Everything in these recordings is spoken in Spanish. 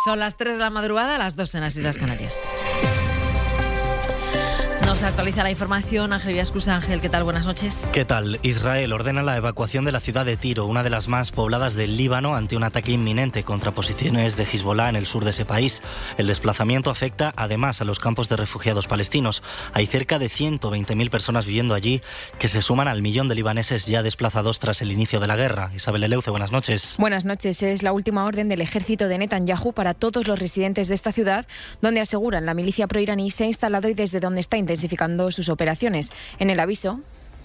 Son las 3 de la madrugada, las 2 en las Islas Canarias. Nos actualiza la información Ángel Viascus. Ángel, ¿qué tal? Buenas noches. ¿Qué tal? Israel ordena la evacuación de la ciudad de Tiro, una de las más pobladas del Líbano, ante un ataque inminente contra posiciones de Hezbollah en el sur de ese país. El desplazamiento afecta además a los campos de refugiados palestinos. Hay cerca de 120.000 personas viviendo allí, que se suman al millón de libaneses ya desplazados tras el inicio de la guerra. Isabel Eleuce, buenas noches. Buenas noches. Es la última orden del ejército de Netanyahu para todos los residentes de esta ciudad, donde aseguran la milicia proiraní se ha instalado y desde donde está intensificando sus operaciones. En el aviso,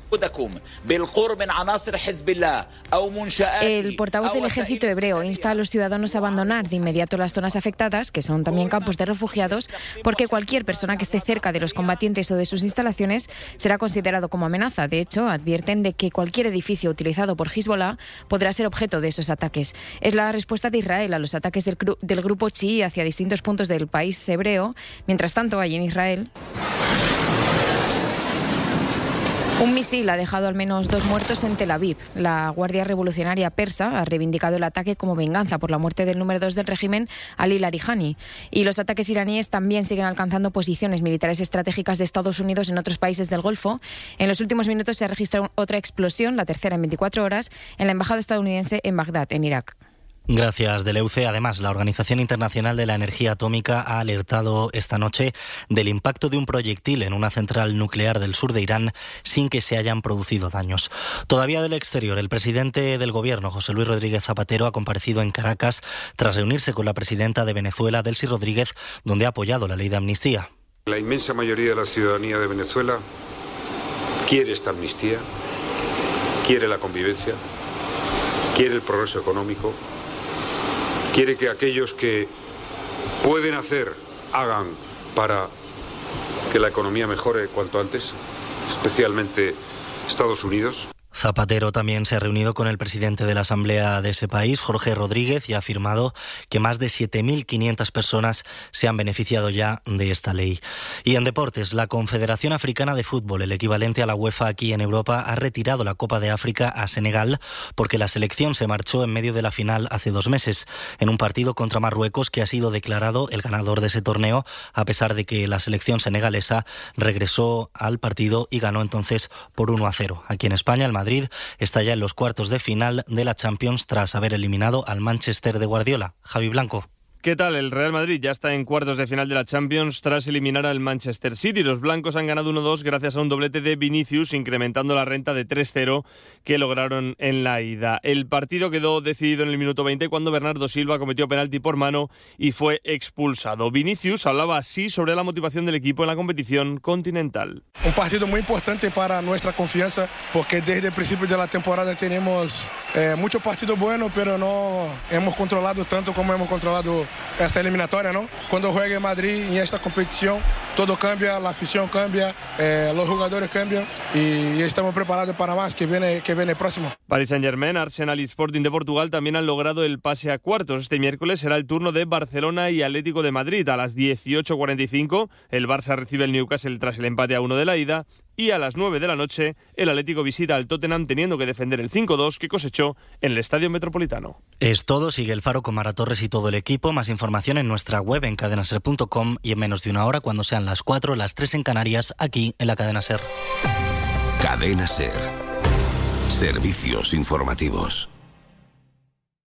el portavoz del ejército hebreo insta a los ciudadanos a abandonar de inmediato las zonas afectadas, que son también campos de refugiados, porque cualquier persona que esté cerca de los combatientes o de sus instalaciones será considerado como amenaza. De hecho, advierten de que cualquier edificio utilizado por Hezbollah podrá ser objeto de esos ataques. Es la respuesta de Israel a los ataques del grupo chií hacia distintos puntos del país hebreo. Mientras tanto, allí en Israel, un misil ha dejado al menos 2 muertos en Tel Aviv. La Guardia Revolucionaria Persa ha reivindicado el ataque como venganza por la muerte del número 2 del régimen, Ali Larijani. Y los ataques iraníes también siguen alcanzando posiciones militares estratégicas de Estados Unidos en otros países del Golfo. En los últimos minutos se ha registrado otra explosión, la tercera en 24 horas, en la embajada estadounidense en Bagdad, en Irak. Gracias, Deleuce. Además, la Organización Internacional de la Energía Atómica ha alertado esta noche del impacto de un proyectil en una central nuclear del sur de Irán sin que se hayan producido daños. Todavía del exterior, el presidente del Gobierno, José Luis Rodríguez Zapatero, ha comparecido en Caracas tras reunirse con la presidenta de Venezuela, Delcy Rodríguez, donde ha apoyado la ley de amnistía. La inmensa mayoría de la ciudadanía de Venezuela quiere esta amnistía, quiere la convivencia, quiere el progreso económico, quiere que aquellos que pueden hacer, hagan para que la economía mejore cuanto antes, especialmente Estados Unidos. Zapatero también se ha reunido con el presidente de la Asamblea de ese país, Jorge Rodríguez, y ha afirmado que más de 7.500 personas se han beneficiado ya de esta ley. Y en deportes, la Confederación Africana de Fútbol, el equivalente a la UEFA aquí en Europa, ha retirado la Copa de África a Senegal porque la selección se marchó en medio de la final hace 2 meses, en un partido contra Marruecos que ha sido declarado el ganador de ese torneo, a pesar de que la selección senegalesa regresó al partido y ganó entonces por 1-0. Aquí en España, el Madrid está ya en los cuartos de final de la Champions tras haber eliminado al Manchester de Guardiola. Javi Blanco. ¿Qué tal? El Real Madrid ya está en cuartos de final de la Champions tras eliminar al Manchester City. Los blancos han ganado 1-2 gracias a un doblete de Vinicius, incrementando la renta de 3-0 que lograron en la ida. El partido quedó decidido en el minuto 20 cuando Bernardo Silva cometió penalti por mano y fue expulsado. Vinicius hablaba así sobre la motivación del equipo en la competición continental. Un partido muy importante para nuestra confianza porque desde el principio de la temporada tenemos muchos partidos buenos, pero no hemos controlado tanto como hemos controlado essa eliminatória, ¿no? Cuando juegue en Madrid en esta competición, todo cambia, la afición cambia, los jugadores cambian y estamos preparados para más que viene próximo. Paris Saint-Germain, Arsenal y Sporting de Portugal también han logrado el pase a cuartos. Este miércoles será el turno de Barcelona y Atlético de Madrid. A las 18:45 el Barça recibe el Newcastle tras el empate a 1 de la ida. Y a las 9 de la noche, el Atlético visita al Tottenham teniendo que defender el 5-2 que cosechó en el Estadio Metropolitano. Es todo, sigue el Faro con Mara Torres y todo el equipo. Más información en nuestra web en cadenaser.com y en menos de una hora cuando sean las 4, las 3 en Canarias, aquí en la Cadena Ser. Cadena Ser. Servicios informativos.